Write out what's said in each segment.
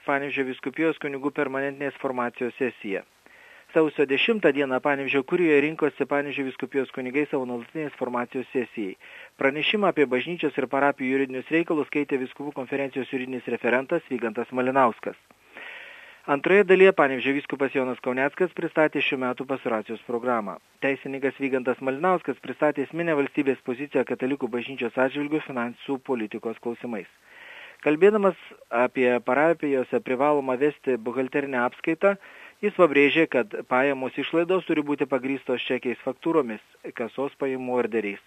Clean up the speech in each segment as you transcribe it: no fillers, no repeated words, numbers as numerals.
Panevėžio vyskupijos kunigų permanentinės formacijos sesija. Sausio 10 dieną Panevėžio kurijoje rinkosi Panevėžio vyskupijos kunigai savo nuolatinės formacijos sesijai. Pranešimą apie bažnyčios ir parapijų juridinius reikalus skaitė vyskupų konferencijos juridinis referentas Vygantas Malinauskas. Antroje dalyje Panevėžio vyskupas Jonas Kauneckas pristatė šių metų pastoracijos programą. Teisininkas Vygantas Malinauskas pristatė esminę valstybės poziciją katalikų bažnyčios atžvilgių finansų politikos klausimais. Kalbėdamas apie parapijose privalomą vesti buhalterinę apskaitą, jis pabrėžė, kad pajamos išlaidos turi būti pagrįstos čekiais faktūromis, kasos pajamų orderiais.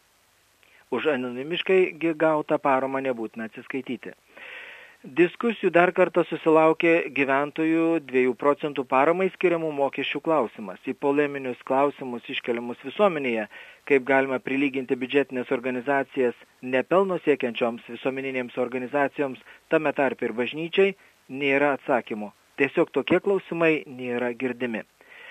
Už anonimiškai gautą paramą nebūtina atsiskaityti. Diskusijų dar kartą susilaukė gyventojų 2 procentų paramai skiriamų mokesčių klausimas. Į poleminius klausimus iškeliamus visuomenėje, kaip galima prilyginti biudžetinės organizacijas nepelno siekiančioms visuomeninėms organizacijoms, tame tarpe ir bažnyčiai, nėra atsakymo. Tiesiog tokie klausimai nėra girdimi.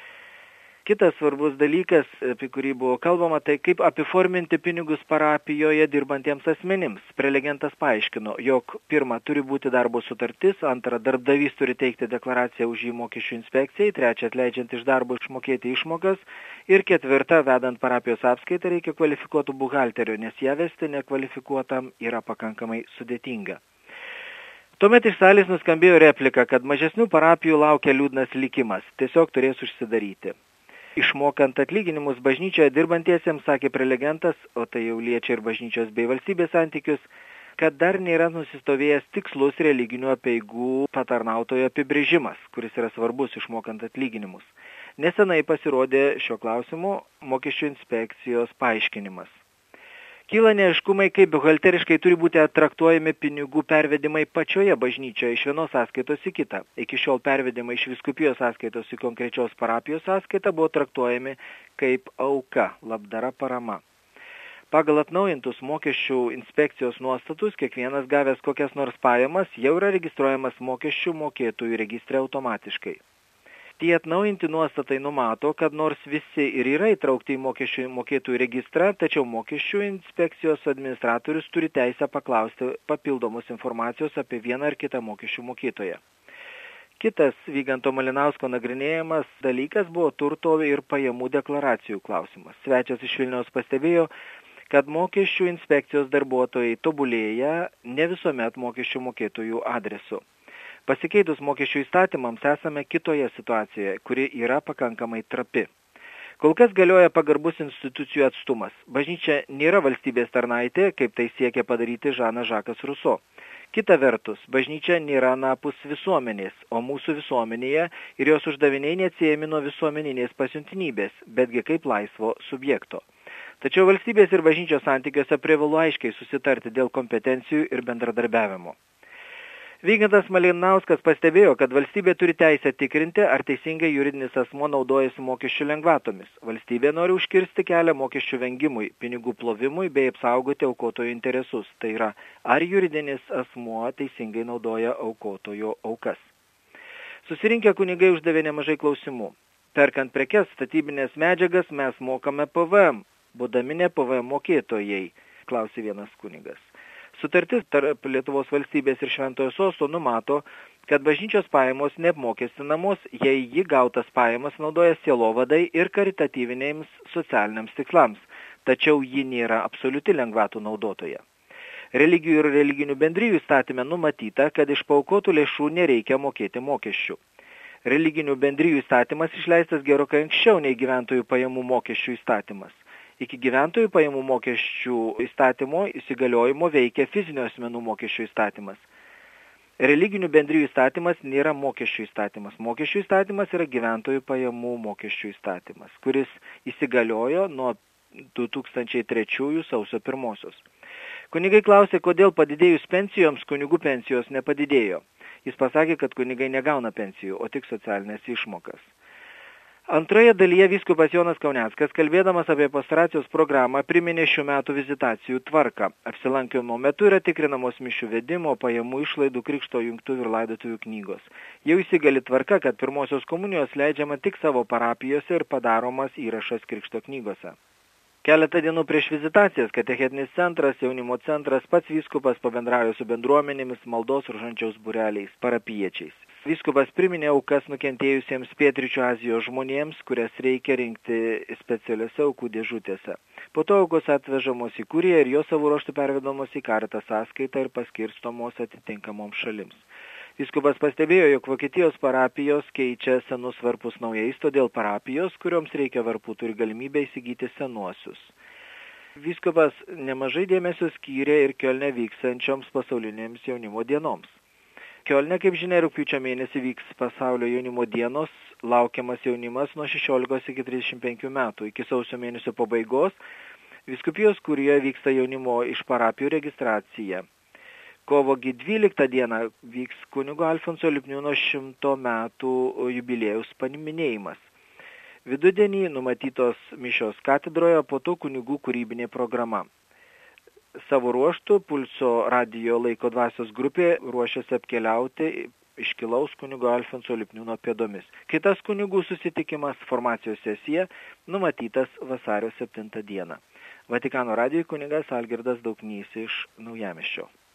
Kitas svarbus dalykas, apie kurį buvo kalbama, tai kaip apiforminti pinigus parapijoje dirbantiems asmenims. Prelegentas paaiškino, jog pirma turi būti darbo sutartis, antra darbdavys turi teikti deklaraciją už jį mokesčių inspekcijai, trečia atleidžiant iš darbo išmokėti išmokas ir ketvirta vedant parapijos apskaitą reikia kvalifikuotų buhalterių, nes ją vesti nekvalifikuotam yra pakankamai sudėtinga. Tuomet iš salės nuskambėjo replika, kad mažesnių parapijų laukia liūdnas likimas, tiesiog turės užsidaryti. Išmokant atlyginimus bažnyčioje dirbantiesiems, sakė prelegentas, o tai jau liečia ir bažnyčios bei valstybės santykius, kad dar nėra nusistovėjęs tikslus religinių apeigų patarnautojo apibrėžimas, kuris yra svarbus išmokant atlyginimus. Nesenai pasirodė šio klausimo mokesčių inspekcijos paaiškinimas. Kyla neaiškumai, kaip buhalteriškai turi būti traktuojami pinigų pervedimai pačioje bažnyčioje iš vienos sąskaitos į kitą. Iki šiol pervedimai iš vyskupijos sąskaitos į konkrečios parapijos sąskaitą buvo traktuojami kaip auka, labdara, parama. Pagal atnaujintus mokesčių inspekcijos nuostatus, kiekvienas gavęs kokias nors pajamas jau yra registruojamas mokesčių mokėtojų registre automatiškai. Tie atnaujinti nuostatai numato, kad nors visi ir yra įtraukti į mokesčių mokėtojų registrą, tačiau mokesčių inspekcijos administratorius turi teisę paklausti papildomos informacijos apie vieną ar kitą mokesčių mokėtoją. Kitas Vyganto Malinausko nagrinėjamas dalykas buvo turto ir pajamų deklaracijų klausimas. Svečias iš Vilniaus pastebėjo, kad mokesčių inspekcijos darbuotojai tobulėja ne visuomet mokesčių mokėtojų adresu. Pasikeitus mokesčių įstatymams esame kitoje situacijoje, kuri yra pakankamai trapi. Kol kas galioja pagarbus institucijų atstumas. Bažnyčia nėra valstybės tarnaitė, kaip tai siekia padaryti Žanas Žakas Ruso. Kita vertus, bažnyčia nėra anapus visuomenės, o mūsų visuomenėje ir jos uždaviniai neatsiejami nuo visuomeninės pasiuntinybės, betgi kaip laisvo subjekto. Tačiau valstybės ir bažnyčios santykiuose privalu aiškiai susitarti dėl kompetencijų ir bendradarbiavimo. Vygantas Malinauskas pastebėjo, kad valstybė turi teisę tikrinti, ar teisingai juridinis asmuo naudojasi mokesčių lengvatomis. Valstybė nori užkirsti kelią mokesčių vengimui, pinigų plovimui bei apsaugoti aukotojo interesus. Tai yra, ar juridinis asmuo teisingai naudoja aukotojo aukas. Susirinkę kunigai uždavė nemažai klausimų. Perkant prekes, statybinės medžiagas mes mokame PVM, būdami ne PVM mokėtojai, klausė vienas kunigas. Sutartis tarp Lietuvos valstybės ir Šventojo Sosto numato, kad bažnyčios pajamos neapmokestinamos, jei ji gautas pajamas naudoja sielovadai ir karitatyvinėms socialiniams tikslams, tačiau ji nėra absoliuti lengvatų naudotoja. Religijų ir religinių bendrijų įstatyme numatyta, kad iš paaukotų lėšų nereikia mokėti mokesčių. Religinių bendrijų įstatymas išleistas gerokai anksčiau nei gyventojų pajamų mokesčių įstatymas. Iki gyventojų pajamų mokesčių įstatymo įsigaliojimo veikia fizinio asmenų mokesčių įstatymas. Religinių bendrijų įstatymas nėra mokesčių įstatymas. Mokesčių įstatymas yra gyventojų pajamų mokesčių įstatymas, kuris įsigaliojo nuo 2003 sausio 1. Kunigai klausė, kodėl padidėjus pensijoms kunigų pensijos nepadidėjo. Jis pasakė, kad kunigai negauna pensijų, o tik socialinės išmokas. Antroje dalyje vyskupas Jonas Kauneckas, kalbėdamas apie pastoracijos programą, priminė šių metų vizitacijų tvarką. Apsilankimo metu yra tikrinamos mišių vedimo, pajamų išlaidų, krikšto jungtuvių ir laidotuvių knygos. Jau įsigali tvarka, kad pirmosios komunijos leidžiama tik savo parapijose ir padaromas įrašas krikšto knygose. Keletą dienų prieš vizitacijas katechetinis centras, jaunimo centras, pats vyskupas pabendravo su bendruomenėmis, maldos rožančiaus būreliais, parapiečiais. Vyskupas priminė aukas nukentėjusiems Pietryčių Azijos žmonėms, kurias reikia rinkti specialiose aukų dėžutėse. Po to aukos atvežamos į Kuriją ir jos savo ruožtu pervedamos į Karitą sąskaitą ir paskirstomos atitinkamoms šalims. Vyskupas pastebėjo, jog Vokietijos parapijos keičia senus varpus naujais, todėl parapijos, kurioms reikia varpų, turi galimybę įsigyti senuosius. Vyskupas nemažai dėmesio skyrė ir Kiolne vykstančioms pasaulinėms jaunimo dienoms. Kiolne, kaip žinia, rugpjūčio mėnesį vyks pasaulio jaunimo dienos, laukiamas jaunimas nuo 16 iki 35 metų. Iki sausio mėnesio pabaigos vyskupijos Kurijoje vyksta jaunimo iš parapijų registracija. Kovo 12 dieną vyks kunigo Alfonso Lipniūno 100 metų jubiliejaus paminėjimas. Vidudienį numatytos mišios katedroje, po to kunigų kūrybinė programa. Savo ruožtu Pulso radijo laiko dvasios grupė ruošiasi apkeliauti iškilaus kunigo Alfonso Lipniūno pėdomis. Kitas kunigų susitikimas, formacijos sesija, numatytas vasario 7 dieną. Vatikano radijui kunigas Algirdas Dauknys iš Naujamiesčio.